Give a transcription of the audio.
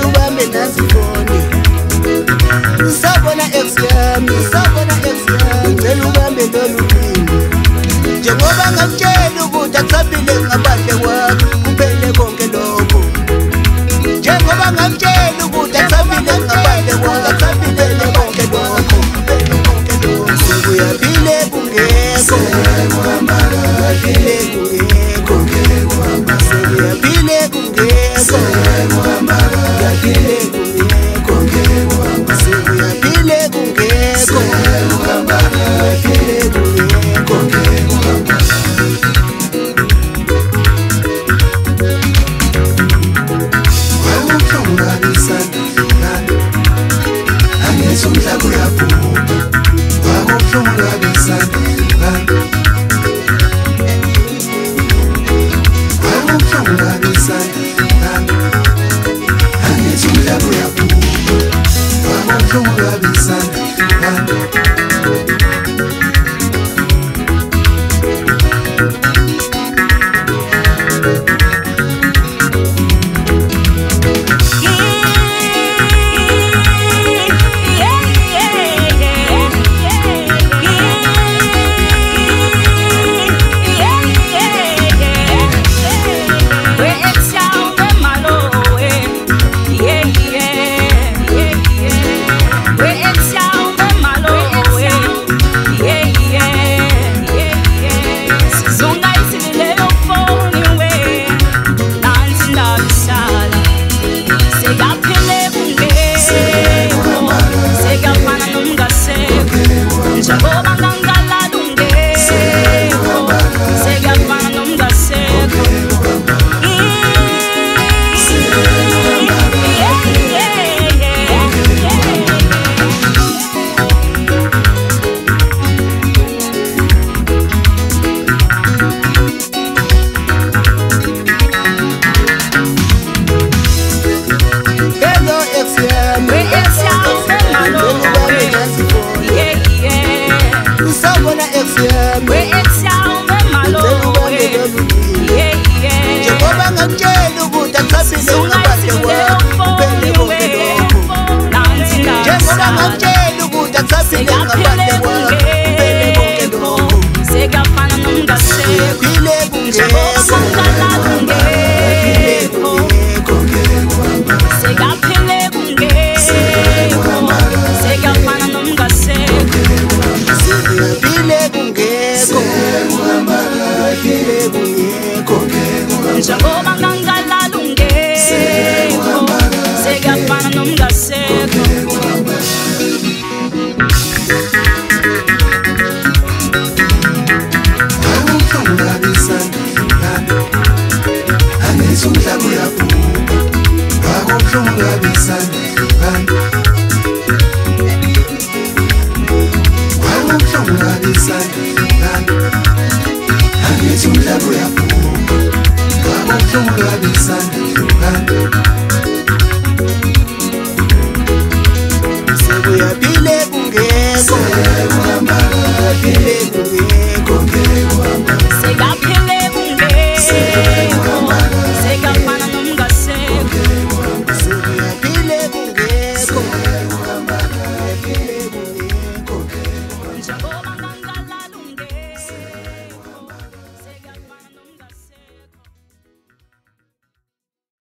ubambe nasifoni. Sabona ex yami, ngicela ubambe lolu limi. Njengoba ngakutshela ukuthi akusabile ngaphandle kwakho, kuphele konke lokho. Njengoba ngakutshela ukuthi akusabile ngaphandle kwakho, kuphele konke lokho. Sekuyaphile kungekho, sekuhamba kahle kungekho, sekuyaphile kungekho, sekuhamba kahle kungekho, sekuyaphile kungekho, sekuhamba kahle kungekho. Umhlaba uyaphuma, wakubuhlungu kabisana. Wakubuhlungu kabisana, angithi umhlaba uyaphuma, wakubuhlungu kabisana. Njengoba ngakutshela ukuthi akusabile ngaphandle kwakho, kuphele konke lokho. Njengoba ngakutshela ukuthi akusabile ngaphandle kwakho, kuphele konke lokho. Sekafana nomngasekho, Phile kungekho, sekaphile kungekho, sekafana nomngasekho. phile kungekho, phile kungekho. Njengoba ngangalala ungekho, sekafana nomngasekho. Wakubuhlungu kabisana, angithi umhlaba uyaphuma, wakubuhlungu kabisana. Wakubuhlungu kabisana, angithi umhlaba uyaphuma, wakubuhlungu kabisana.